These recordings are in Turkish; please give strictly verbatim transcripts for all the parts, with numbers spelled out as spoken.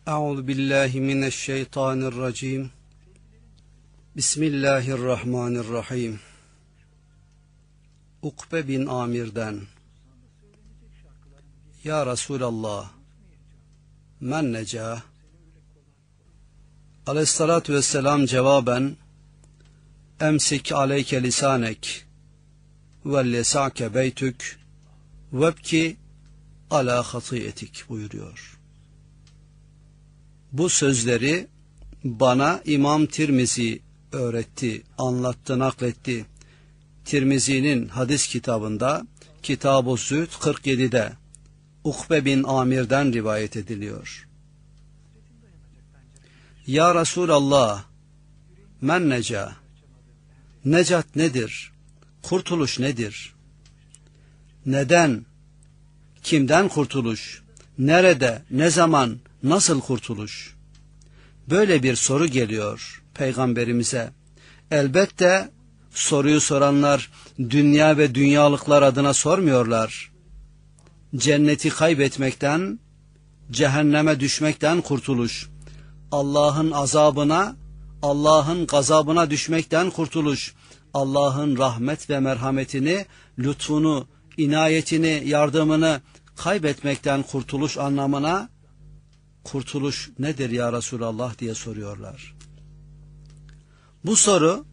Euzu billahi mineşşeytanirracim. Bismillahirrahmanirrahim. Ukbe bin Amir'den: Ya Resulallah, men necah? Aleyhissalatu vesselam cevaben: Emsik aleyke lisanek ve lesa'ke beytük vebki ala hatiyetik buyuruyor. Bu sözleri bana İmam Tirmizi öğretti, anlattı, nakletti. Tirmizi'nin hadis kitabında Kitab-ı Zühd kırk yedide Ukbe bin Amir'den rivayet ediliyor. Ya Resulallah, men neca? Necat nedir? Kurtuluş nedir? Neden? Kimden kurtuluş? Nerede? Ne zaman? Nasıl kurtuluş? Böyle bir soru geliyor Peygamberimize. Elbette soruyu soranlar dünya ve dünyalıklar adına sormuyorlar. Cenneti kaybetmekten, cehenneme düşmekten kurtuluş, Allah'ın azabına, Allah'ın gazabına düşmekten kurtuluş, Allah'ın rahmet ve merhametini, lütfunu, inayetini, yardımını kaybetmekten kurtuluş anlamına, kurtuluş nedir ya Resulallah diye soruyorlar. Bu soru,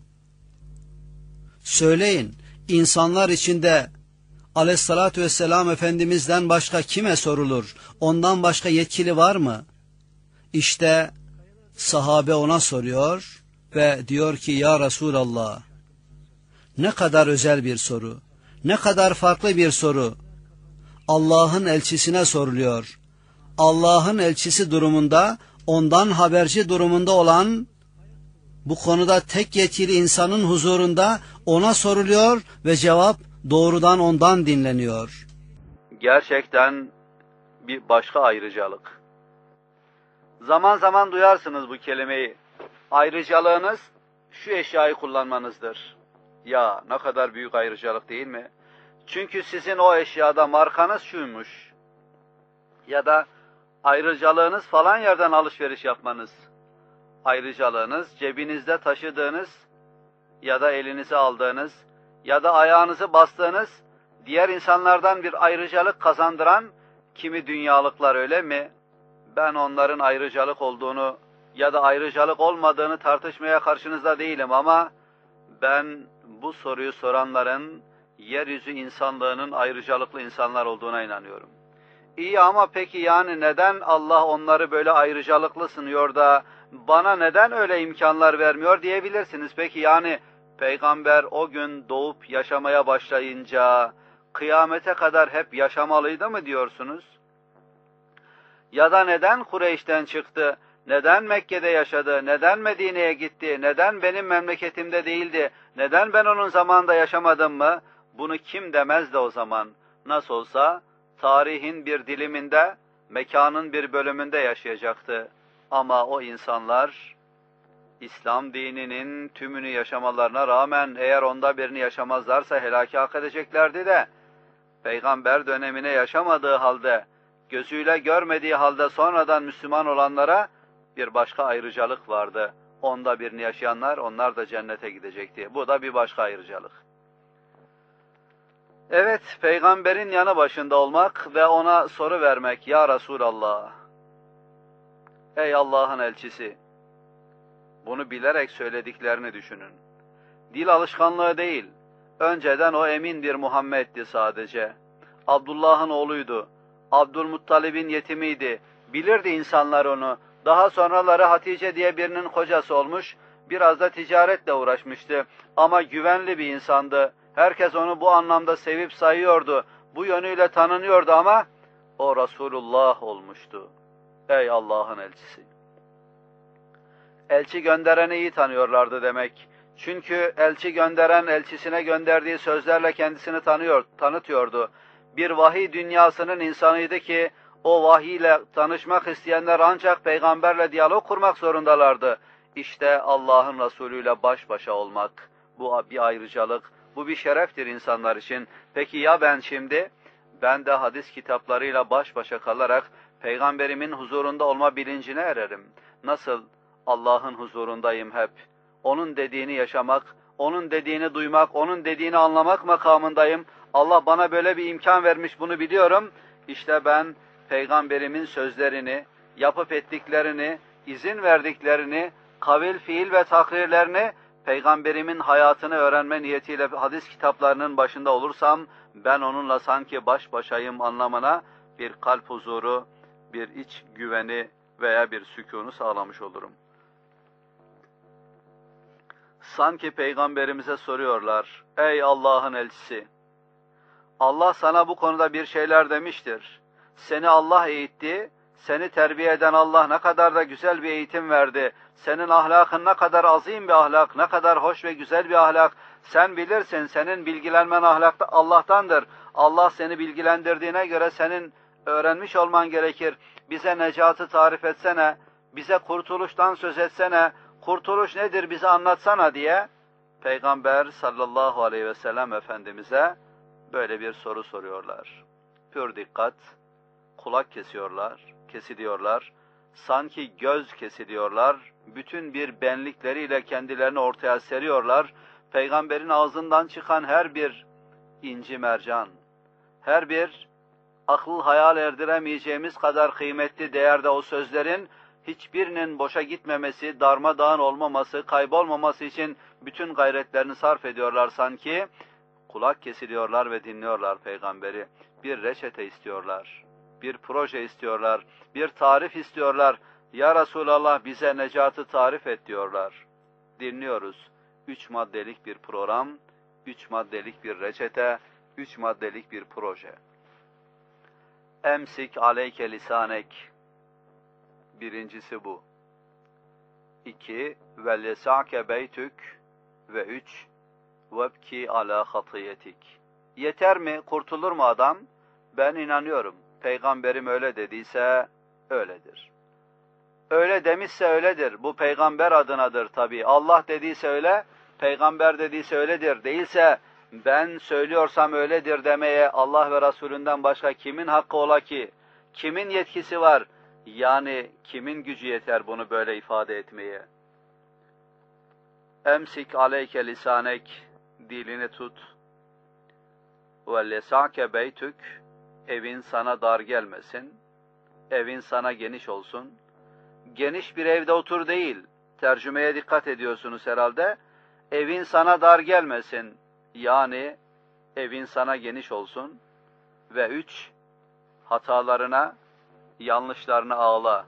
söyleyin, insanlar içinde Aleyhissalatü vesselam Efendimiz'den başka kime sorulur? Ondan başka yetkili var mı? İşte sahabe ona soruyor ve diyor ki ya Resulallah, ne kadar özel bir soru, ne kadar farklı bir soru. Allah'ın elçisine soruluyor. Allah'ın elçisi durumunda, ondan haberci durumunda olan, bu konuda tek yetkili insanın huzurunda ona soruluyor ve cevap doğrudan ondan dinleniyor. Gerçekten bir başka ayrıcalık. Zaman zaman duyarsınız bu kelimeyi. Ayrıcalığınız şu eşyayı kullanmanızdır. Ya ne kadar büyük ayrıcalık değil mi? Çünkü sizin o eşyada markanız şuymuş. Ya da ayrıcalığınız falan yerden alışveriş yapmanız. Ayrıcalığınız cebinizde taşıdığınız ya da elinize aldığınız ya da ayağınızı bastığınız diğer insanlardan bir ayrıcalık kazandıran kimi dünyalıklar, öyle mi? Ben onların ayrıcalık olduğunu ya da ayrıcalık olmadığını tartışmaya karşınızda değilim ama ben bu soruyu soranların yeryüzü insanlığının ayrıcalıklı insanlar olduğuna inanıyorum. İyi ama peki yani neden Allah onları böyle ayrıcalıklı sınıyor da bana neden öyle imkanlar vermiyor diyebilirsiniz. Peki yani Peygamber o gün doğup yaşamaya başlayınca kıyamete kadar hep yaşamalıydı mı diyorsunuz? Ya da neden Kureyş'ten çıktı, neden Mekke'de yaşadı, neden Medine'ye gitti, neden benim memleketimde değildi, neden ben onun zamanında yaşamadım mı? Bunu kim demezdi o zaman? Nasıl olsa tarihin bir diliminde, mekanın bir bölümünde yaşayacaktı. Ama o insanlar İslam dininin tümünü yaşamalarına rağmen eğer onda birini yaşamazlarsa helaki hak edeceklerdi de Peygamber dönemine yaşamadığı halde, gözüyle görmediği halde sonradan Müslüman olanlara bir başka ayrıcalık vardı. Onda birini yaşayanlar, onlar da cennete gidecekti. Bu da bir başka ayrıcalık. Evet, Peygamberin yanı başında olmak ve ona soru vermek. Ya Resulallah, ey Allah'ın elçisi, bunu bilerek söylediklerini düşünün. Dil alışkanlığı değil, önceden o emin bir Muhammed'di sadece. Abdullah'ın oğluydu, Abdülmuttalib'in yetimiydi, bilirdi insanlar onu. Daha sonraları Hatice diye birinin kocası olmuş, biraz da ticaretle uğraşmıştı ama güvenli bir insandı. Herkes onu bu anlamda sevip sayıyordu, bu yönüyle tanınıyordu ama o Resulullah olmuştu. Ey Allah'ın elçisi! Elçi göndereni iyi tanıyorlardı demek. Çünkü elçi gönderen elçisine gönderdiği sözlerle kendisini tanıyor, tanıtıyordu. Bir vahiy dünyasının insanıydı ki o vahiy ile tanışmak isteyenler ancak peygamberle diyalog kurmak zorundalardı. İşte Allah'ın Resulü ile baş başa olmak, bu bir ayrıcalık, bu bir şereftir insanlar için. Peki ya ben şimdi? Ben de hadis kitaplarıyla baş başa kalarak Peygamberimin huzurunda olma bilincine ererim. Nasıl Allah'ın huzurundayım hep. Onun dediğini yaşamak, onun dediğini duymak, onun dediğini anlamak makamındayım. Allah bana böyle bir imkan vermiş, bunu biliyorum. İşte ben Peygamberimin sözlerini, yapıp ettiklerini, izin verdiklerini, kavil, fiil ve takrirlerini, Peygamberimin hayatını öğrenme niyetiyle hadis kitaplarının başında olursam, ben onunla sanki baş başayım anlamına bir kalp huzuru, bir iç güveni veya bir sükûnu sağlamış olurum. Sanki Peygamberimize soruyorlar, ey Allah'ın elçisi, Allah sana bu konuda bir şeyler demiştir. Seni Allah eğitti, seni terbiye eden Allah ne kadar da güzel bir eğitim verdi. Senin ahlakın ne kadar azim bir ahlak, ne kadar hoş ve güzel bir ahlak. Sen bilirsin, senin bilgilenmen ahlakta Allah'tandır. Allah seni bilgilendirdiğine göre senin öğrenmiş olman gerekir. Bize necatı tarif etsene, bize kurtuluştan söz etsene, kurtuluş nedir bize anlatsana diye Peygamber sallallahu aleyhi ve sellem Efendimiz'e böyle bir soru soruyorlar. Pür dikkat, kulak kesiyorlar, kesiliyorlar, sanki göz kesiliyorlar, bütün bir benlikleriyle kendilerini ortaya seriyorlar. Peygamberin ağzından çıkan her bir inci mercan, her bir akıl hayal erdiremeyeceğimiz kadar kıymetli değerde o sözlerin hiçbirinin boşa gitmemesi, darmadağın olmaması, kaybolmaması için bütün gayretlerini sarf ediyorlar sanki. Kulak kesiliyorlar ve dinliyorlar Peygamberi. Bir reçete istiyorlar, bir proje istiyorlar, bir tarif istiyorlar. Ya Resulallah bize necatı tarif et diyorlar. Dinliyoruz. Üç maddelik bir program, üç maddelik bir reçete, üç maddelik bir proje. Emsik aleyke lisanek. Birincisi bu. İki, ve lesa'ke beytük. Ve üç, vebki ala hatiyetik. Yeter mi? Kurtulur mu adam? Ben inanıyorum. Peygamberim öyle dediyse öyledir. Öyle demişse öyledir. Bu peygamber adınadır tabii. Allah dediyse öyle, peygamber dediyse öyledir. Değilse ben söylüyorsam öyledir demeye Allah ve Resulünden başka kimin hakkı ola ki? Kimin yetkisi var? Yani kimin gücü yeter bunu böyle ifade etmeye? Emsik aleyke lisanek, dilini tut. Ve lesa'ke beytük, evin sana dar gelmesin. Evin sana geniş olsun. Geniş bir evde otur değil. Tercümeye dikkat ediyorsunuz herhalde. Evin sana dar gelmesin. Yani evin sana geniş olsun. Ve üç, hatalarına, yanlışlarına ağla.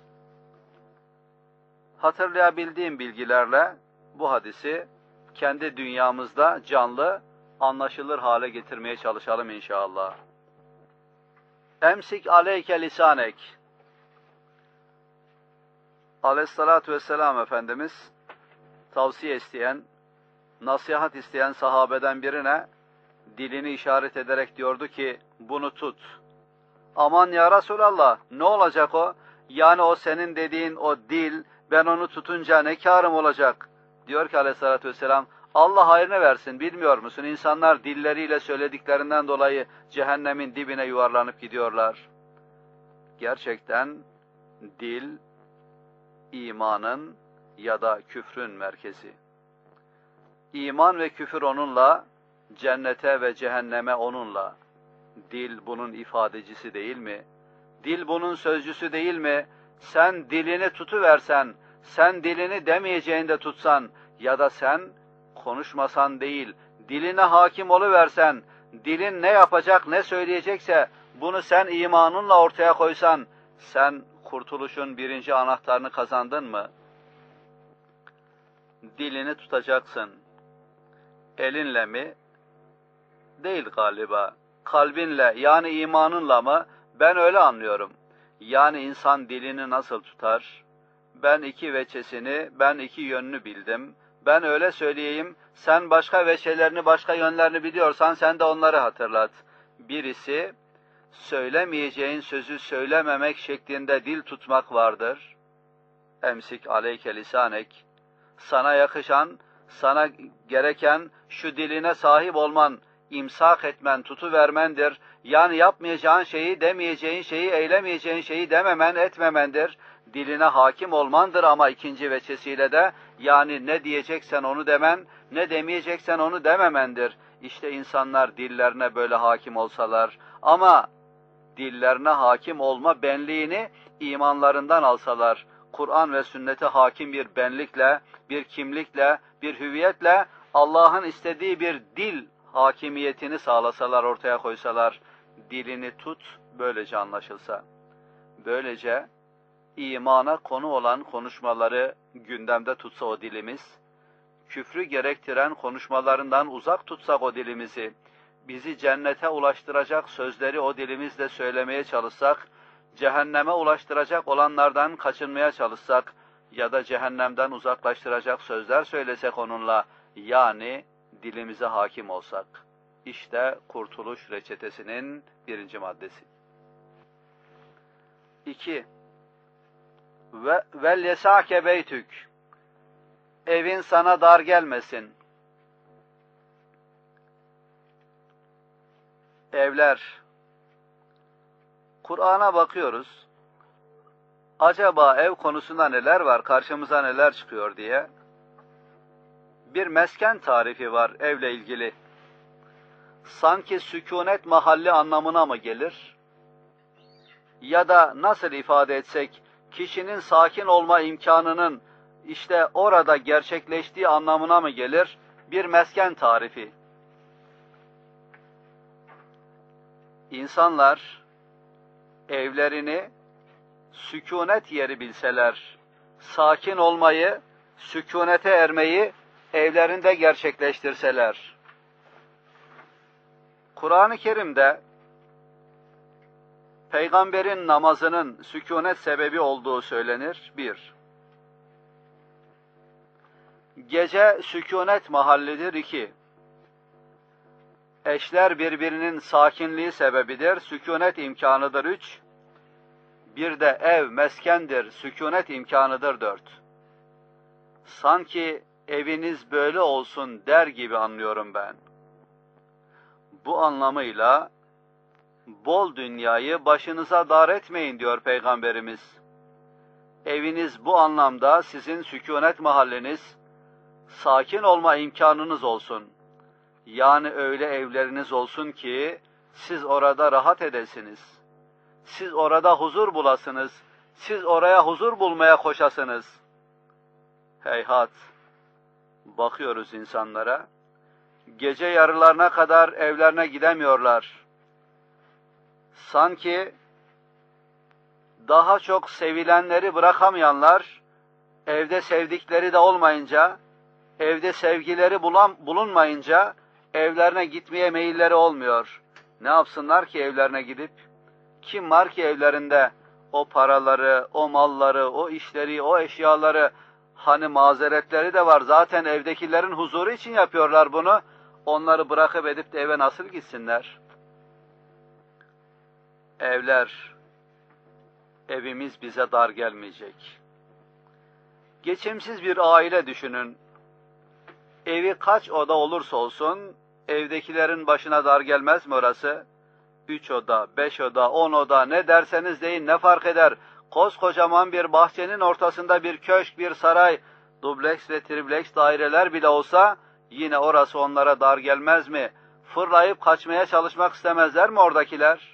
Hatırlayabildiğim bilgilerle bu hadisi kendi dünyamızda canlı, anlaşılır hale getirmeye çalışalım inşallah. Emsik aleyke lisanek. Aleyhissalatu vesselam Efendimiz tavsiye isteyen, nasihat isteyen sahabeden birine dilini işaret ederek diyordu ki bunu tut. Aman ya Resulallah, ne olacak o? Yani o senin dediğin o dil, ben onu tutunca ne kârım olacak? Diyor ki aleyhissalatü vesselam, Allah hayrını versin, bilmiyor musun? İnsanlar dilleriyle söylediklerinden dolayı cehennemin dibine yuvarlanıp gidiyorlar. Gerçekten dil, imanın ya da küfrün merkezi. İman ve küfür onunla, cennete ve cehenneme onunla. Dil bunun ifadecisi değil mi? Dil bunun sözcüsü değil mi? Sen dilini tutuversen, sen dilini demeyeceğinde tutsan ya da sen konuşmasan değil, diline hakim oluversen, dilin ne yapacak, ne söyleyecekse bunu sen imanınla ortaya koysan, sen kurtuluşun birinci anahtarını kazandın mı? Dilini tutacaksın. Elinle mi? Değil galiba. Kalbinle, yani imanınla mı? Ben öyle anlıyorum. Yani insan dilini nasıl tutar? Ben iki veçesini, ben iki yönünü bildim. Ben öyle söyleyeyim, sen başka veçelerini, başka yönlerini biliyorsan sen de onları hatırlat. Birisi, söylemeyeceğin sözü söylememek şeklinde dil tutmak vardır. Emsik aleyke lisanek. Sana yakışan, sana gereken şu diline sahip olman, imsak etmen, tutuvermendir. Yani yapmayacağın şeyi, demeyeceğin şeyi, eylemeyeceğin şeyi dememen, etmemendir. Diline hakim olmandır ama ikinci veçesiyle de, yani ne diyeceksen onu demen, ne demeyeceksen onu dememendir. İşte insanlar dillerine böyle hakim olsalar, ama dillerine hakim olma benliğini imanlarından alsalar, Kur'an ve sünnete hakim bir benlikle, bir kimlikle, bir hüviyetle Allah'ın istediği bir dil hakimiyetini sağlasalar, ortaya koysalar, dilini tut, böylece anlaşılsa. Böylece imana konu olan konuşmaları gündemde tutsa o dilimiz, küfrü gerektiren konuşmalarından uzak tutsak o dilimizi, bizi cennete ulaştıracak sözleri o dilimizle söylemeye çalışsak, cehenneme ulaştıracak olanlardan kaçınmaya çalışsak ya da cehennemden uzaklaştıracak sözler söylesek onunla, yani dilimize hakim olsak. İşte kurtuluş reçetesinin birinci maddesi. İki. Ve vel yesake beytük. Evin sana dar gelmesin. Evler. Kur'an'a bakıyoruz. Acaba ev konusunda neler var, karşımıza neler çıkıyor diye. Bir mesken tarifi var evle ilgili. Sanki sükunet mahalli anlamına mı gelir? Ya da nasıl ifade etsek, kişinin sakin olma imkanının işte orada gerçekleştiği anlamına mı gelir? Bir mesken tarifi. İnsanlar evlerini sükunet yeri bilseler, sakin olmayı, sükunete ermeyi evlerinde gerçekleştirseler. Kur'an-ı Kerim'de Peygamberin namazının sükunet sebebi olduğu söylenir. Bir. Gece sükunet mahallidir. İki. Eşler birbirinin sakinliği sebebidir. Sükunet imkanıdır. Üç. Bir de ev meskendir. Sükunet imkanıdır. Dört. Sanki eviniz böyle olsun der gibi anlıyorum ben. Bu anlamıyla bol dünyayı başınıza dar etmeyin diyor Peygamberimiz. Eviniz bu anlamda sizin sükunet mahalliniz, sakin olma imkanınız olsun. Yani öyle evleriniz olsun ki siz orada rahat edesiniz. Siz orada huzur bulasınız. Siz oraya huzur bulmaya koşasınız. Heyhat! Bakıyoruz insanlara. Gece yarılarına kadar evlerine gidemiyorlar. Sanki daha çok sevilenleri bırakamayanlar, evde sevdikleri de olmayınca, evde sevgileri bulan, bulunmayınca evlerine gitmeye meyilleri olmuyor. Ne yapsınlar ki evlerine gidip? Kim var ki evlerinde o paraları, o malları, o işleri, o eşyaları, hani mazeretleri de var. Zaten evdekilerin huzuru için yapıyorlar bunu. Onları bırakıp edip de eve nasıl gitsinler? Evler, evimiz bize dar gelmeyecek. Geçimsiz bir aile düşünün. Evi kaç oda olursa olsun, evdekilerin başına dar gelmez mi orası? Üç oda, beş oda, on oda, ne derseniz deyin, ne fark eder? Koskocaman bir bahçenin ortasında bir köşk, bir saray, dubleks ve tripleks daireler bile olsa, yine orası onlara dar gelmez mi? Fırlayıp kaçmaya çalışmak istemezler mi oradakiler?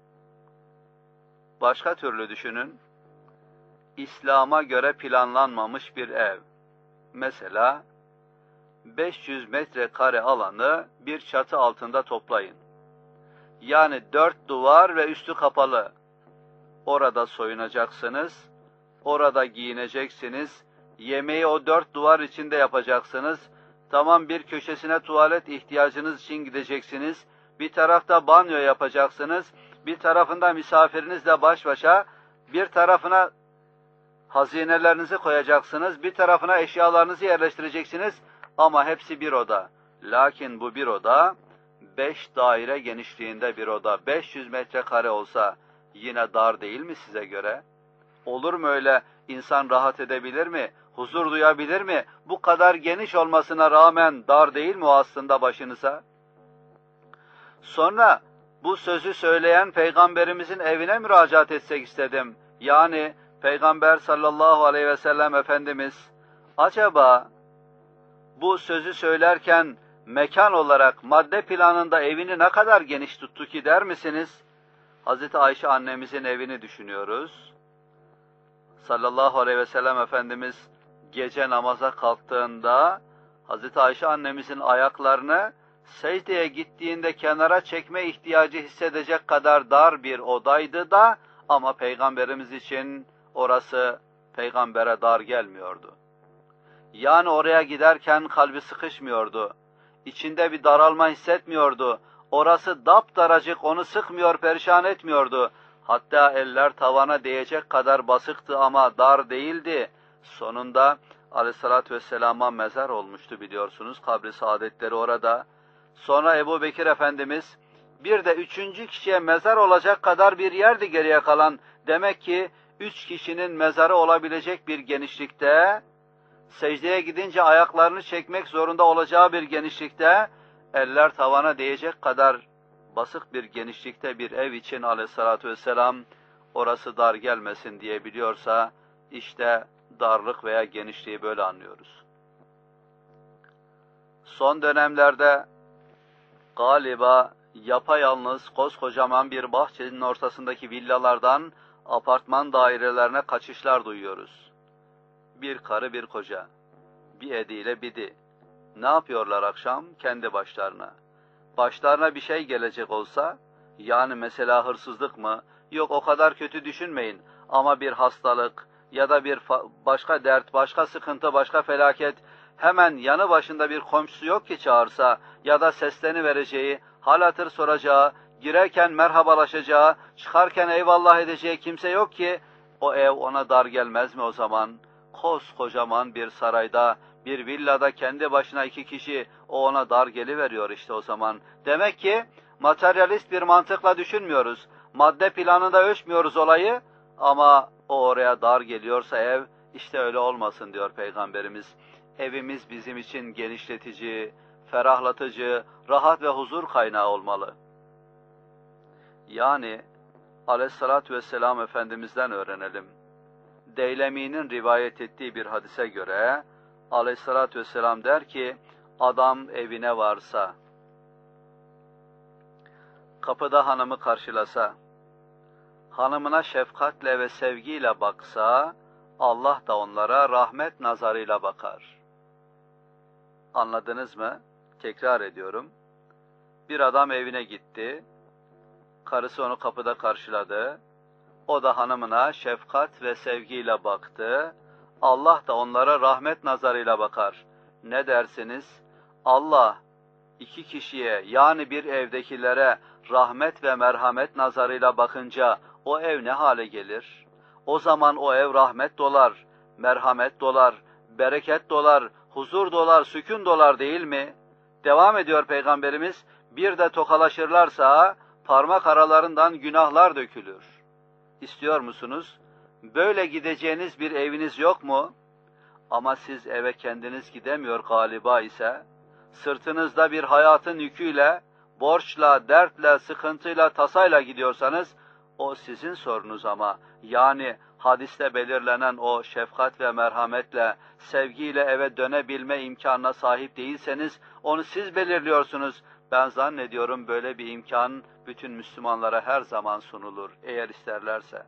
Başka türlü düşünün. İslam'a göre planlanmamış bir ev. Mesela beş yüz metrekare alanı bir çatı altında toplayın. Yani dört duvar ve üstü kapalı. Orada soyunacaksınız, orada giyineceksiniz, yemeği o dört duvar içinde yapacaksınız. Tamam, bir köşesine tuvalet ihtiyacınız için gideceksiniz. Bir tarafta banyo yapacaksınız. Bir tarafında misafirinizle baş başa, bir tarafına hazinelerinizi koyacaksınız, bir tarafına eşyalarınızı yerleştireceksiniz. Ama hepsi bir oda. Lakin bu bir oda, beş daire genişliğinde bir oda. beş yüz metrekare olsa yine dar değil mi size göre? Olur mu öyle? İnsan rahat edebilir mi? Huzur duyabilir mi? Bu kadar geniş olmasına rağmen dar değil mi o aslında başınıza? Sonra bu sözü söyleyen Peygamberimizin evine müracaat etsek istedim. Yani Peygamber sallallahu aleyhi ve sellem Efendimiz acaba bu sözü söylerken mekan olarak madde planında evini ne kadar geniş tuttu ki der misiniz? Hazreti Ayşe annemizin evini düşünüyoruz. Sallallahu aleyhi ve sellem Efendimiz gece namaza kalktığında Hazreti Ayşe annemizin ayaklarını secdeye gittiğinde kenara çekme ihtiyacı hissedecek kadar dar bir odaydı da ama Peygamberimiz için orası Peygamber'e dar gelmiyordu. Yani oraya giderken kalbi sıkışmıyordu. İçinde bir daralma hissetmiyordu. Orası dapdaracık, onu sıkmıyor, perişan etmiyordu. Hatta eller tavana değecek kadar basıktı ama dar değildi. Sonunda Aleyhisselatü Vesselam'a mezar olmuştu biliyorsunuz. Kabri saadetleri orada. Sonra Ebu Bekir Efendimiz bir de üçüncü kişiye mezar olacak kadar bir yerdi geriye kalan. Demek ki üç kişinin mezarı olabilecek bir genişlikte, secdeye gidince ayaklarını çekmek zorunda olacağı bir genişlikte, eller tavana değecek kadar basık bir genişlikte bir ev için Aleyhisselatü Vesselam orası dar gelmesin diye biliyorsa, işte darlık veya genişliği böyle anlıyoruz. Son dönemlerde galiba yapayalnız koskocaman bir bahçenin ortasındaki villalardan apartman dairelerine kaçışlar duyuyoruz. Bir karı bir koca, bir ediyle bidi. Ne yapıyorlar akşam? Kendi başlarına. Başlarına bir şey gelecek olsa, yani mesela hırsızlık mı? Yok, o kadar kötü düşünmeyin ama bir hastalık ya da bir başka dert, başka sıkıntı, başka felaket, hemen yanı başında bir komşusu yok ki çağırsa ya da sesleni vereceği, hal hatır soracağı, girerken merhabalaşacağı, çıkarken eyvallah edeceği kimse yok ki, o ev ona dar gelmez mi o zaman? Koskocaman bir sarayda, bir villada kendi başına iki kişi, o ona dar geliveriyor işte o zaman. Demek ki materyalist bir mantıkla düşünmüyoruz. Madde planında ölçmüyoruz olayı ama o oraya dar geliyorsa ev, işte öyle olmasın diyor Peygamberimiz. Evimiz bizim için genişletici, ferahlatıcı, rahat ve huzur kaynağı olmalı. Yani Aleyhisselatü Vesselam Efendimiz'den öğrenelim. Deylemi'nin rivayet ettiği bir hadise göre Aleyhisselatü Vesselam der ki, adam evine varsa, kapıda hanımı karşılasa, hanımına şefkatle ve sevgiyle baksa, Allah da onlara rahmet nazarıyla bakar. Anladınız mı? Tekrar ediyorum. Bir adam evine gitti, karısı onu kapıda karşıladı, o da hanımına şefkat ve sevgiyle baktı, Allah da onlara rahmet nazarıyla bakar. Ne dersiniz? Allah iki kişiye, yani bir evdekilere rahmet ve merhamet nazarıyla bakınca o ev ne hale gelir? O zaman o ev rahmet dolar, merhamet dolar, bereket dolar, huzur dolar, sükun dolar değil mi? Devam ediyor Peygamberimiz, bir de tokalaşırlarsa parmak aralarından günahlar dökülür. İstiyor musunuz? Böyle gideceğiniz bir eviniz yok mu? Ama siz eve kendiniz gidemiyor galiba ise, sırtınızda bir hayatın yüküyle, borçla, dertle, sıkıntıyla, tasayla gidiyorsanız, o sizin sorunuz ama. Yani hadiste belirlenen o şefkat ve merhametle, sevgiyle eve dönebilme imkanına sahip değilseniz, onu siz belirliyorsunuz. Ben zannediyorum böyle bir imkan bütün Müslümanlara her zaman sunulur, eğer isterlerse.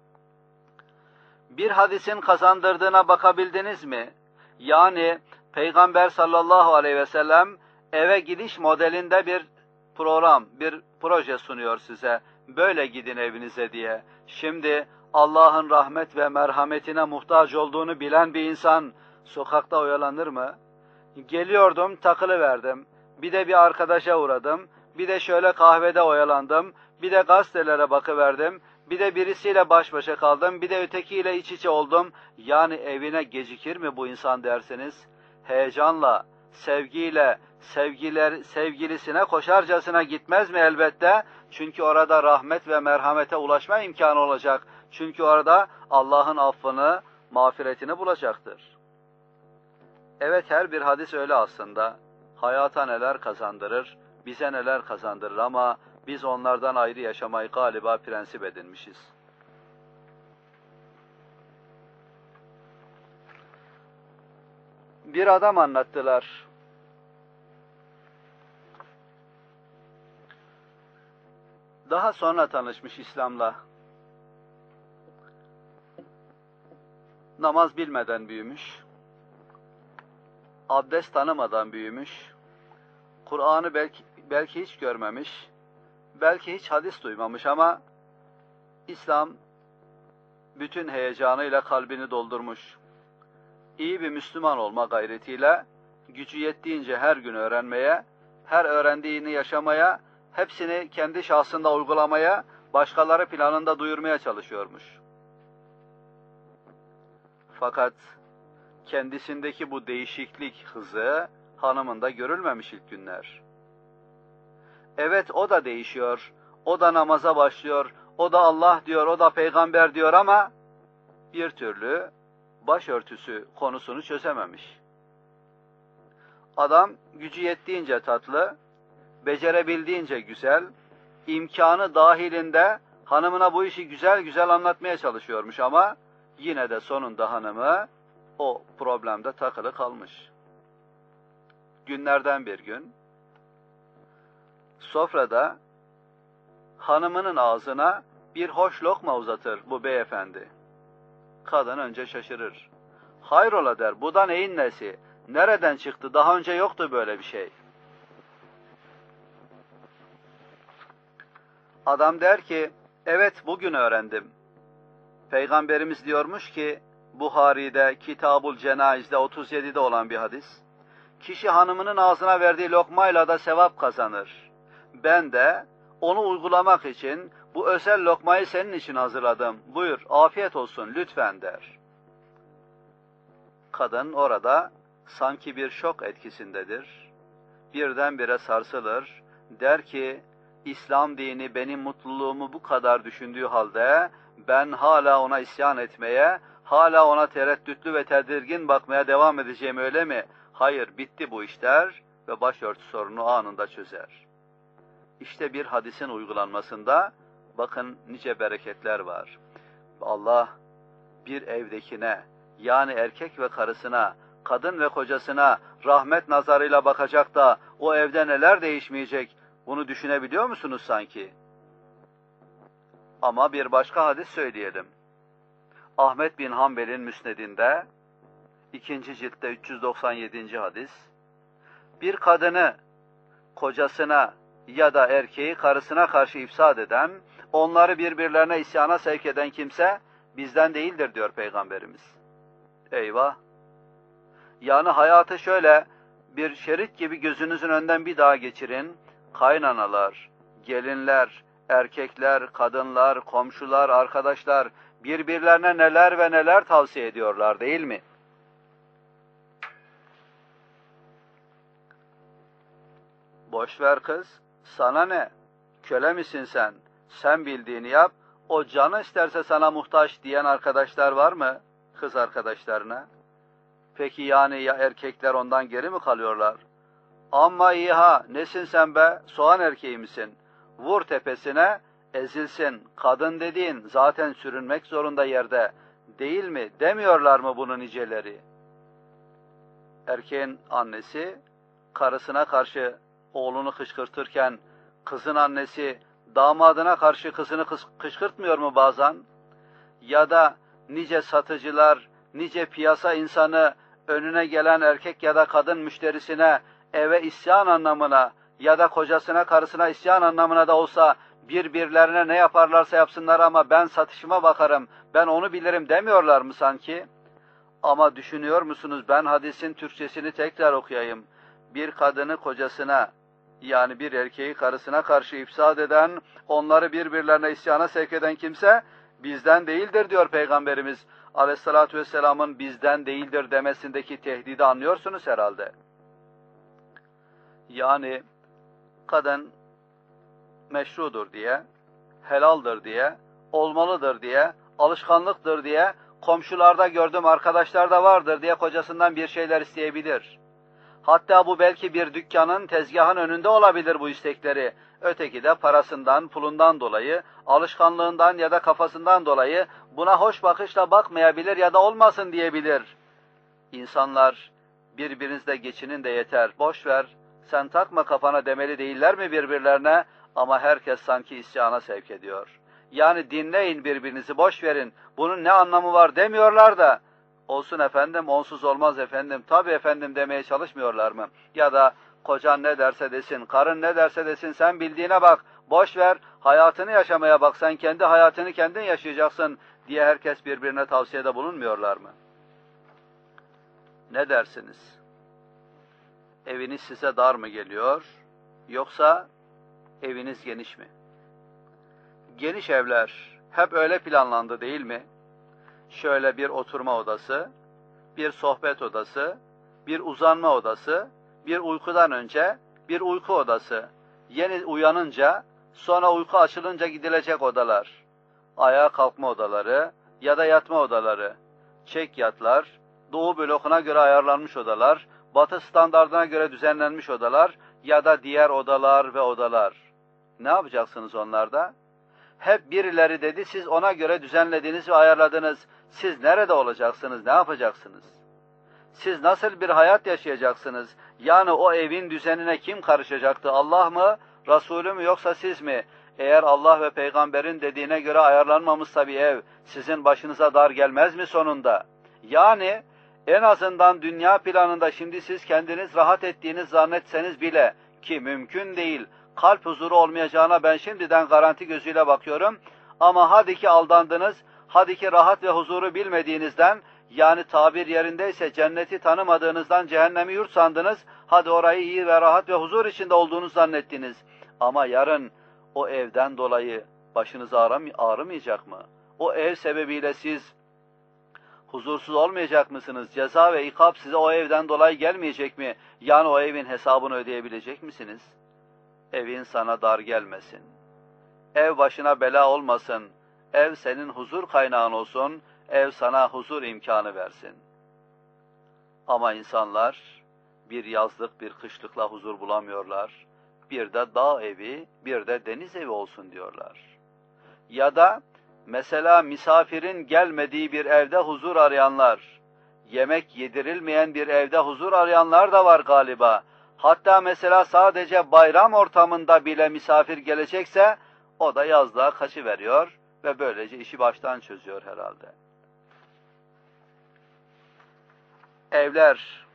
Bir hadisin kazandırdığına bakabildiniz mi? Yani Peygamber sallallahu aleyhi ve sellem eve gidiş modelinde bir program, bir proje sunuyor size. Böyle gidin evinize diye. Şimdi Allah'ın rahmet ve merhametine muhtaç olduğunu bilen bir insan sokakta oyalanır mı? Geliyordum, takılıverdim. Bir de bir arkadaşa uğradım. Bir de şöyle kahvede oyalandım. Bir de gazetelere bakıverdim. Bir de birisiyle baş başa kaldım. Bir de ötekiyle iç içe oldum. Yani evine gecikir mi bu insan dersiniz? Heyecanla, sevgiyle, sevgiler, sevgilisine koşarcasına gitmez mi elbette? Çünkü orada rahmet ve merhamete ulaşma imkanı olacak. Çünkü orada Allah'ın affını, mağfiretini bulacaktır. Evet, her bir hadis öyle aslında. Hayata neler kazandırır, bize neler kazandırır ama biz onlardan ayrı yaşamayı galiba prensip edinmişiz. Bir adam anlattılar. Daha sonra tanışmış İslam'la. Namaz bilmeden büyümüş. Abdest tanımadan büyümüş. Kur'an'ı belki, belki hiç görmemiş. Belki hiç hadis duymamış ama İslam bütün heyecanıyla kalbini doldurmuş. İyi bir Müslüman olma gayretiyle gücü yettiğince her gün öğrenmeye, her öğrendiğini yaşamaya, hepsini kendi şahsında uygulamaya, başkaları planında duyurmaya çalışıyormuş. Fakat kendisindeki bu değişiklik hızı hanımında görülmemiş ilk günler. Evet, o da değişiyor, o da namaza başlıyor, o da Allah diyor, o da peygamber diyor ama bir türlü başörtüsü konusunu çözememiş. Adam gücü yettiğince tatlı, becerebildiğince güzel, imkanı dahilinde hanımına bu işi güzel güzel anlatmaya çalışıyormuş ama yine de sonunda hanımı o problemde takılı kalmış. Günlerden bir gün sofrada hanımının ağzına bir hoş lokma uzatır bu beyefendi. Kadın önce şaşırır. Hayrola der, bu da neyin nesi? Nereden çıktı? Daha önce yoktu böyle bir şey. Adam der ki, evet bugün öğrendim. Peygamberimiz diyormuş ki, Buhari'de, Kitabul Cenaiz'de otuz yedide olan bir hadis. Kişi hanımının ağzına verdiği lokmayla da sevap kazanır. Ben de onu uygulamak için bu özel lokmayı senin için hazırladım. Buyur, afiyet olsun lütfen der. Kadın orada sanki bir şok etkisindedir. Birdenbire sarsılır. Der ki, İslam dini benim mutluluğumu bu kadar düşündüğü halde ben hala ona isyan etmeye, hala ona tereddütlü ve tedirgin bakmaya devam edeceğim öyle mi? Hayır, bitti bu işler ve başörtü sorunu anında çözer. İşte bir hadisin uygulanmasında bakın nice bereketler var. Allah bir evdekine, yani erkek ve karısına, kadın ve kocasına rahmet nazarıyla bakacak da o evde neler değişmeyecek, bunu düşünebiliyor musunuz sanki? Ama bir başka hadis söyleyelim. Ahmet bin Hanbel'in müsnedinde, ikinci ciltte üç yüz doksan yedinci hadis, bir kadını kocasına ya da erkeği karısına karşı ifsad eden, onları birbirlerine isyana sevk eden kimse bizden değildir diyor Peygamberimiz. Eyvah! Yani hayatı şöyle bir şerit gibi gözünüzün önünden bir daha geçirin. Kaynanalar, gelinler, erkekler, kadınlar, komşular, arkadaşlar birbirlerine neler ve neler tavsiye ediyorlar değil mi? Boş ver kız, sana ne? Köle misin sen? Sen bildiğini yap, o canı isterse sana muhtaç diyen arkadaşlar var mı? Kız arkadaşlarına. Peki yani ya erkekler ondan geri mi kalıyorlar? Amma iyi ha, nesin sen be, soğan erkeği misin? Vur tepesine, ezilsin, kadın dediğin zaten sürünmek zorunda yerde, değil mi, demiyorlar mı bunu niceleri? Erkeğin annesi, karısına karşı oğlunu kışkırtırken, kızın annesi, damadına karşı kızını kışkırtmıyor mu bazen? Ya da nice satıcılar, nice piyasa insanı, önüne gelen erkek ya da kadın müşterisine, eve isyan anlamına ya da kocasına karısına isyan anlamına da olsa birbirlerine ne yaparlarsa yapsınlar ama ben satışıma bakarım, ben onu bilirim demiyorlar mı sanki? Ama düşünüyor musunuz, ben hadisin Türkçesini tekrar okuyayım. Bir kadını kocasına, yani bir erkeği karısına karşı ifsad eden, onları birbirlerine isyana sevk eden kimse bizden değildir diyor Peygamberimiz. Aleyhissalatü vesselamın bizden değildir demesindeki tehdidi anlıyorsunuz herhalde. Yani kadın meşrudur diye, helaldir diye, olmalıdır diye, alışkanlıktır diye, komşularda gördüğüm arkadaşlarda vardır diye kocasından bir şeyler isteyebilir. Hatta bu belki bir dükkanın, tezgahın önünde olabilir bu istekleri. Öteki de parasından, pulundan dolayı, alışkanlığından ya da kafasından dolayı buna hoş bakışla bakmayabilir ya da olmasın diyebilir. İnsanlar birbirinizle geçinin de yeter, boş ver, sen takma kafana demeli değiller mi birbirlerine? Ama herkes sanki isyana sevk ediyor. Yani dinleyin birbirinizi, boş verin, bunun ne anlamı var demiyorlar da, olsun efendim, onsuz olmaz efendim, tabii efendim demeye çalışmıyorlar mı? Ya da kocan ne derse desin, karın ne derse desin, sen bildiğine bak, boş ver, hayatını yaşamaya bak, sen kendi hayatını kendin yaşayacaksın diye herkes birbirine tavsiyede bulunmuyorlar mı? Ne dersiniz? Eviniz size dar mı geliyor, yoksa eviniz geniş mi? Geniş evler hep öyle planlandı değil mi? Şöyle bir oturma odası, bir sohbet odası, bir uzanma odası, bir uykudan önce bir uyku odası. Yeni uyanınca, sonra uyku açılınca gidilecek odalar. Ayağa kalkma odaları ya da yatma odaları. Çek yatlar, doğu blokuna göre ayarlanmış odalar, batı standardına göre düzenlenmiş odalar ya da diğer odalar ve odalar. Ne yapacaksınız onlarda? Hep birileri dedi, siz ona göre düzenlediniz ve ayarladınız. Siz nerede olacaksınız, ne yapacaksınız? Siz nasıl bir hayat yaşayacaksınız? Yani o evin düzenine kim karışacaktı? Allah mı, Resulü mü, yoksa siz mi? Eğer Allah ve peygamberin dediğine göre ayarlanmamışsa bir ev, sizin başınıza dar gelmez mi sonunda? Yani en azından dünya planında şimdi siz kendiniz rahat ettiğiniz zannetseniz bile, ki mümkün değil, kalp huzuru olmayacağına ben şimdiden garanti gözüyle bakıyorum, ama hadi ki aldandınız, hadi ki rahat ve huzuru bilmediğinizden, yani tabir yerindeyse cenneti tanımadığınızdan cehennemi yurt sandınız, hadi orayı iyi ve rahat ve huzur içinde olduğunu zannettiniz. Ama yarın o evden dolayı başınız ağrımayacak mı? O ev sebebiyle siz huzursuz olmayacak mısınız? Ceza ve ikab size o evden dolayı gelmeyecek mi? Yani o evin hesabını ödeyebilecek misiniz? Evin sana dar gelmesin. Ev başına bela olmasın. Ev senin huzur kaynağın olsun. Ev sana huzur imkanı versin. Ama insanlar bir yazlık bir kışlıkla huzur bulamıyorlar. Bir de dağ evi, bir de deniz evi olsun diyorlar. Ya da mesela misafirin gelmediği bir evde huzur arayanlar, yemek yedirilmeyen bir evde huzur arayanlar da var galiba. Hatta mesela sadece bayram ortamında bile misafir gelecekse, o da yazlığa kaçıveriyor ve böylece işi baştan çözüyor herhalde. Evler,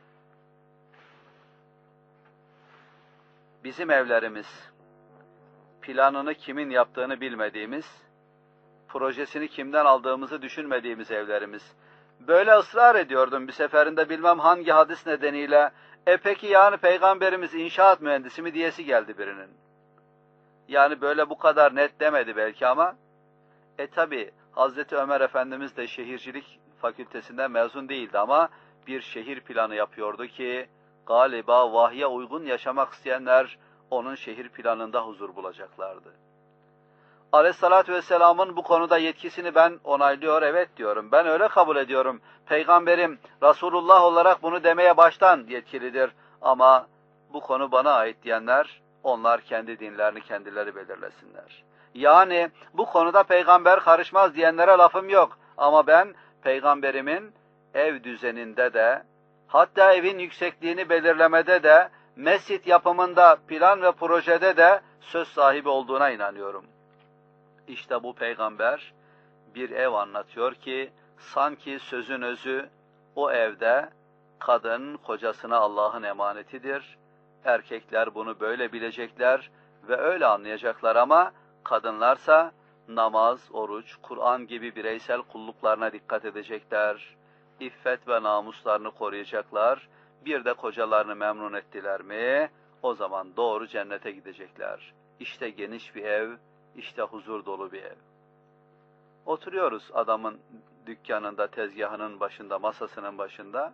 bizim evlerimiz, planını kimin yaptığını bilmediğimiz, projesini kimden aldığımızı düşünmediğimiz evlerimiz. Böyle ısrar ediyordum bir seferinde, bilmem hangi hadis nedeniyle, e peki yani peygamberimiz inşaat mühendisi mi diyesi geldi birinin. Yani böyle bu kadar net demedi belki ama, e tabi Hazreti Ömer Efendimiz de şehircilik fakültesinden mezun değildi ama bir şehir planı yapıyordu ki, galiba vahye uygun yaşamak isteyenler onun şehir planında huzur bulacaklardı. Aleyhissalatü vesselamın bu konuda yetkisini ben onaylıyor, evet diyorum. Ben öyle kabul ediyorum. Peygamberim, Resulullah olarak bunu demeye baştan yetkilidir. Ama bu konu bana ait diyenler, onlar kendi dinlerini kendileri belirlesinler. Yani bu konuda peygamber karışmaz diyenlere lafım yok. Ama ben peygamberimin ev düzeninde de, hatta evin yüksekliğini belirlemede de, mescit yapımında, plan ve projede de söz sahibi olduğuna inanıyorum. İşte bu peygamber bir ev anlatıyor ki, sanki sözün özü o evde kadın kocasına Allah'ın emanetidir. Erkekler bunu böyle bilecekler ve öyle anlayacaklar ama kadınlarsa namaz, oruç, Kur'an gibi bireysel kulluklarına dikkat edecekler. İffet ve namuslarını koruyacaklar. Bir de kocalarını memnun ettiler mi, o zaman doğru cennete gidecekler. İşte geniş bir ev, işte huzur dolu bir ev. Oturuyoruz adamın dükkanında, tezgahının başında, masasının başında.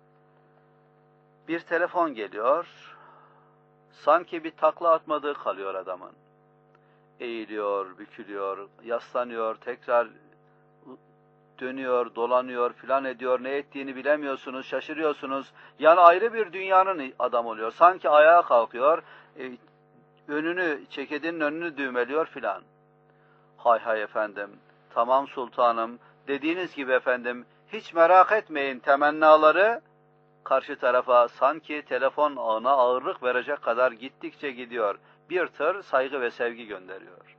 Bir telefon geliyor. Sanki bir takla atmadığı kalıyor adamın. Eğiliyor, bükülüyor, yaslanıyor, tekrar dönüyor, dolanıyor, filan ediyor, ne ettiğini bilemiyorsunuz, şaşırıyorsunuz. Yani ayrı bir dünyanın adam oluyor. Sanki ayağa kalkıyor, e, önünü, cekedinin önünü düğmeliyor filan. Hay hay efendim, tamam sultanım, dediğiniz gibi efendim, hiç merak etmeyin temennaları, karşı tarafa sanki telefon ağına ağırlık verecek kadar gittikçe gidiyor. Bir tır saygı ve sevgi gönderiyor.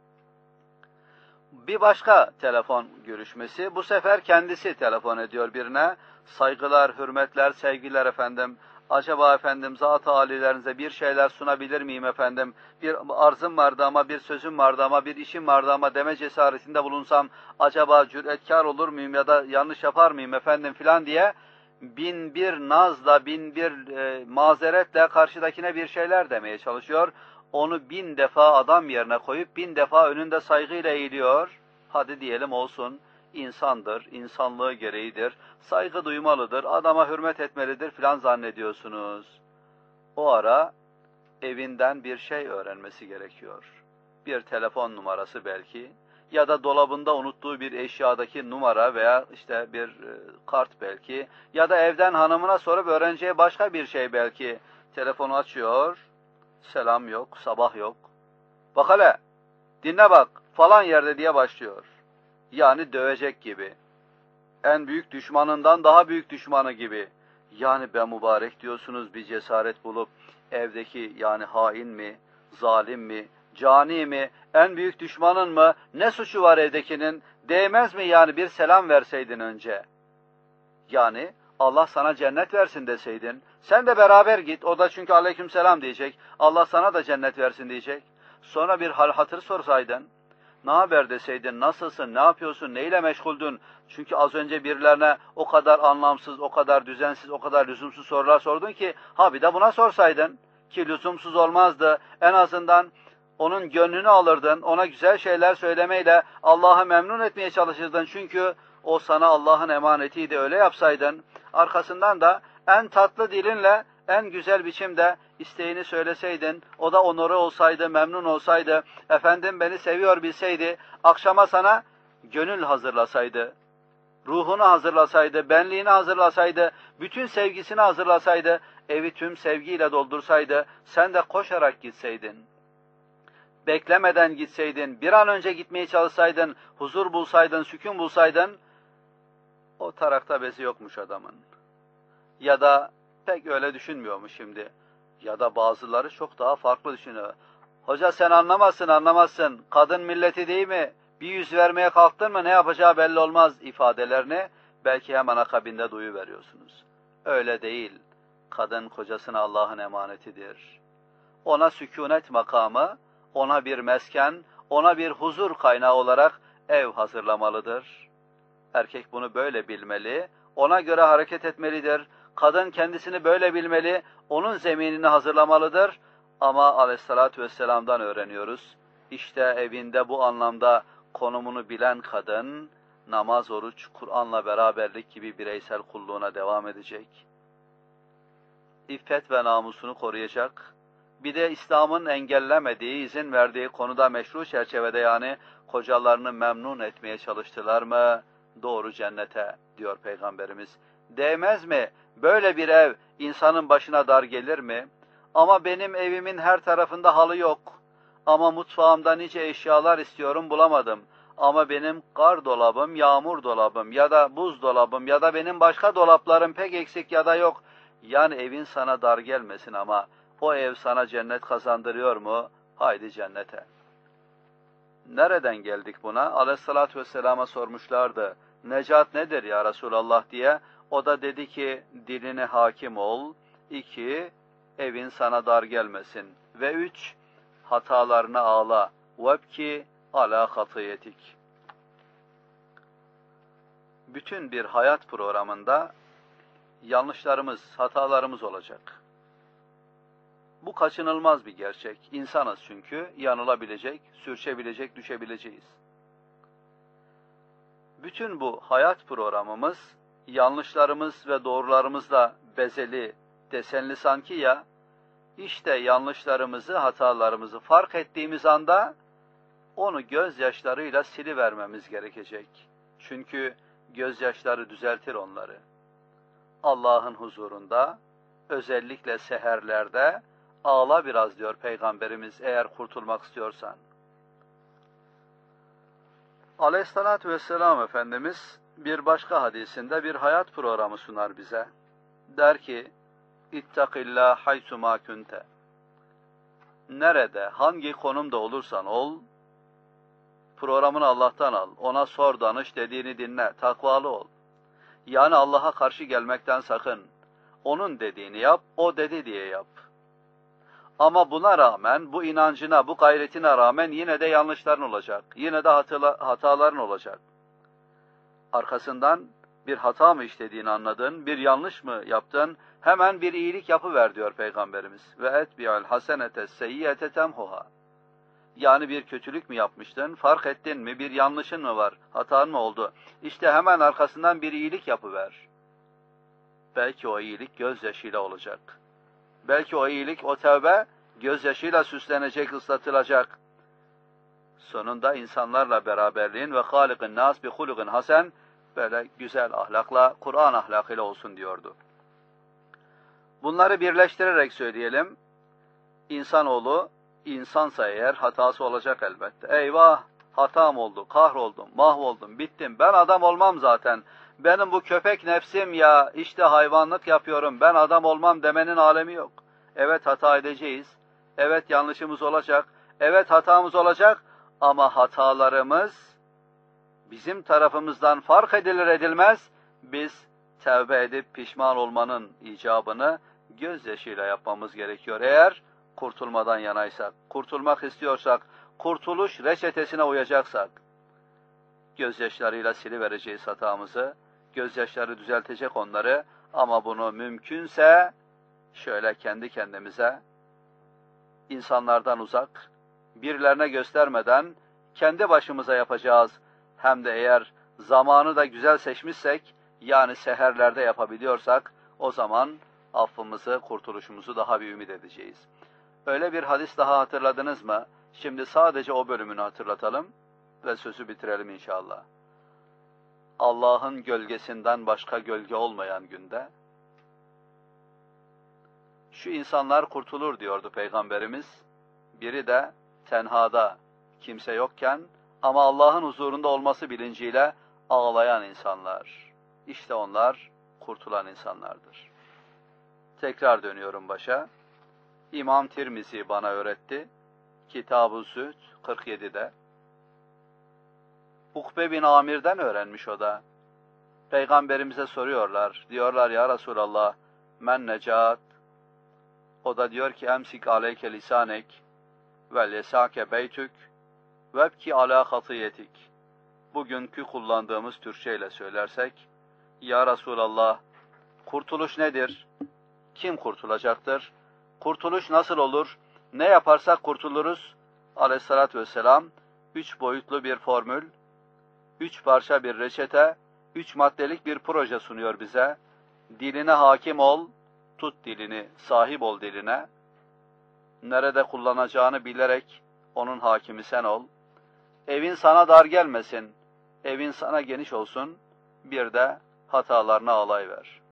Bir başka telefon görüşmesi, bu sefer kendisi telefon ediyor birine. Saygılar, hürmetler, sevgiler efendim. Acaba efendim zat-ı alilerinize bir şeyler sunabilir miyim efendim? Bir arzım vardı ama, bir sözüm vardı ama, bir işim vardı ama deme cesaretinde bulunsam acaba cüretkar olur muyum ya da yanlış yapar mıyım efendim filan diye bin bir nazla, bin bir e, mazeretle karşıdakine bir şeyler demeye çalışıyor. Onu bin defa adam yerine koyup bin defa önünde saygıyla eğiliyor. Hadi diyelim olsun, insandır, insanlığı gereğidir, saygı duymalıdır, adama hürmet etmelidir filan zannediyorsunuz. O ara evinden bir şey öğrenmesi gerekiyor. Bir telefon numarası belki, ya da dolabında unuttuğu bir eşyadaki numara veya işte bir e, kart belki, ya da evden hanımına sorup öğreneceği başka bir şey belki. Telefonu açıyor, selam yok, sabah yok. Bak hele, dinle bak, falan yerde diye başlıyor. Yani dövecek gibi. En büyük düşmanından daha büyük düşmanı gibi. Yani be mübarek diyorsunuz, bir cesaret bulup evdeki yani hain mi, zalim mi, cani mi, en büyük düşmanın mı, ne suçu var evdekinin, değmez mi yani bir selam verseydin önce? Yani Allah sana cennet versin deseydin, sen de beraber git, o da çünkü aleykümselam diyecek, Allah sana da cennet versin diyecek. Sonra bir hal hatır sorsaydın, ne haber deseydin, nasılsın, ne yapıyorsun, neyle meşguldün? Çünkü az önce birilerine o kadar anlamsız, o kadar düzensiz, o kadar lüzumsuz sorular sordun ki, ha bir de buna sorsaydın, ki lüzumsuz olmazdı, en azından onun gönlünü alırdın, ona güzel şeyler söylemeyle Allah'ı memnun etmeye çalışırdın. Çünkü o sana Allah'ın emanetiydi, öyle yapsaydın, arkasından da en tatlı dilinle, en güzel biçimde isteğini söyleseydin, o da onuru olsaydı, memnun olsaydı, efendim beni seviyor bilseydi, akşama sana gönül hazırlasaydı, ruhunu hazırlasaydı, benliğini hazırlasaydı, bütün sevgisini hazırlasaydı, evi tüm sevgiyle doldursaydı, sen de koşarak gitseydin, beklemeden gitseydin, bir an önce gitmeye çalışsaydın, huzur bulsaydın, sükun bulsaydın, o tarakta bezi yokmuş adamın. Ya da pek öyle düşünmüyormuş şimdi. Ya da bazıları çok daha farklı düşünüyor. Hoca sen anlamazsın, anlamazsın. Kadın milleti değil mi? Bir yüz vermeye kalktın mı ne yapacağı belli olmaz ifadelerini belki hemen akabinde duyuveriyorsunuz. Öyle değil. Kadın kocasına Allah'ın emanetidir. Ona sükûnet makamı, ona bir mesken, ona bir huzur kaynağı olarak ev hazırlamalıdır. Erkek bunu böyle bilmeli, ona göre hareket etmelidir. Kadın kendisini böyle bilmeli, onun zeminini hazırlamalıdır. Ama aleyhissalatü vesselam'dan öğreniyoruz. İşte evinde bu anlamda konumunu bilen kadın, namaz, oruç, Kur'an'la beraberlik gibi bireysel kulluğuna devam edecek. İffet ve namusunu koruyacak. Bir de İslam'ın engellemediği, izin verdiği konuda meşru çerçevede yani kocalarını memnun etmeye çalıştılar mı? Doğru cennete diyor Peygamberimiz. Değmez mi? Böyle bir ev insanın başına dar gelir mi? Ama benim evimin her tarafında halı yok. Ama mutfağımda nice eşyalar istiyorum, bulamadım. Ama benim kar dolabım, yağmur dolabım ya da buz dolabım ya da benim başka dolaplarım pek eksik ya da yok. Yani evin sana dar gelmesin ama o ev sana cennet kazandırıyor mu? Haydi cennete. Nereden geldik buna? Aleyhissalatü vesselama sormuşlardı. Necat nedir ya Resulallah diye. O da dedi ki diline hakim ol. İki, evin sana dar gelmesin. Ve üç, hatalarına ağla. Vebki ala hatiyetik. Bütün bir hayat programında yanlışlarımız, hatalarımız olacak. Bu kaçınılmaz bir gerçek. İnsanız çünkü, yanılabilecek, sürçebilecek, düşebileceğiz. Bütün bu hayat programımız, yanlışlarımız ve doğrularımızla bezeli, desenli sanki ya, işte yanlışlarımızı, hatalarımızı fark ettiğimiz anda, onu gözyaşlarıyla silivermemiz gerekecek. Çünkü gözyaşları düzeltir onları. Allah'ın huzurunda, özellikle seherlerde ağla biraz diyor Peygamberimiz eğer kurtulmak istiyorsan. Aleyhissalatü vesselam Efendimiz bir başka hadisinde bir hayat programı sunar bize. Der ki, İttakillâh haytuma kunte. Nerede, hangi konumda olursan ol, programını Allah'tan al, ona sor, danış, dediğini dinle, takvalı ol. Yani Allah'a karşı gelmekten sakın. Onun dediğini yap, o dedi diye yap. Ama buna rağmen, bu inancına, bu gayretine rağmen yine de yanlışların olacak. Yine de hataların olacak. Arkasından bir hata mı işlediğini anladın, bir yanlış mı yaptın, hemen bir iyilik yapıver diyor Peygamberimiz. Ve etbi'al hasenete seyyiyete temhuha. Yani bir kötülük mü yapmıştın, fark ettin mi, bir yanlışın mı var, hatan mı oldu? İşte hemen arkasından bir iyilik yapıver. Belki o iyilik gözyaşıyla olacak. Belki o iyilik, o tevbe gözyaşıyla süslenecek, ıslatılacak. Sonunda insanlarla beraberliğin ve hâlikın nâs bi hulukun hasen, böyle güzel ahlakla, Kur'an ahlakıyla olsun diyordu. Bunları birleştirerek söyleyelim. İnsanoğlu, insansa eğer hatası olacak elbette. Eyvah, hatam oldu, kahroldum, mahvoldum, bittim. Ben adam olmam zaten. Benim bu köpek nefsim ya, işte hayvanlık yapıyorum, ben adam olmam demenin alemi yok. Evet hata edeceğiz. Evet yanlışımız olacak. Evet hatamız olacak. Ama hatalarımız bizim tarafımızdan fark edilir edilmez, biz tevbe edip pişman olmanın icabını gözyaşıyla yapmamız gerekiyor. Eğer kurtulmadan yanaysak, kurtulmak istiyorsak, kurtuluş reçetesine uyacaksak, gözyaşlarıyla silivereceğiz hatamızı, gözyaşları düzeltecek onları ama bunu mümkünse şöyle kendi kendimize, insanlardan uzak, birilerine göstermeden kendi başımıza yapacağız. Hem de eğer zamanı da güzel seçmişsek, yani seherlerde yapabiliyorsak, o zaman affımızı, kurtuluşumuzu daha bir ümit edeceğiz. Öyle bir hadis daha hatırladınız mı? Şimdi sadece o bölümünü hatırlatalım ve sözü bitirelim inşallah. Allah'ın gölgesinden başka gölge olmayan günde, şu insanlar kurtulur diyordu Peygamberimiz. Biri de tenhada, kimse yokken ama Allah'ın huzurunda olması bilinciyle ağlayan insanlar. İşte onlar kurtulan insanlardır. Tekrar dönüyorum başa. İmam Tirmizi bana öğretti. Kitab-ı Zühd kırk yedide. Ukbe bin Amir'den öğrenmiş o da. Peygamberimize soruyorlar. Diyorlar ya Resulallah, men necat. O da diyor ki emsik aleyke lisanek ve lesake beytük vebki ala hatiyetik. Bugünkü kullandığımız Türkçeyle söylersek, ya Resulallah, kurtuluş nedir? Kim kurtulacaktır? Kurtuluş nasıl olur? Ne yaparsak kurtuluruz? Aleyhissalatü vesselam, üç boyutlu bir formül, üç parça bir reçete, üç maddelik bir proje sunuyor bize. Diline hakim ol, tut dilini, sahip ol diline. Nerede kullanacağını bilerek onun hakimi sen ol. Evin sana dar gelmesin, evin sana geniş olsun. Bir de hatalarına alayver.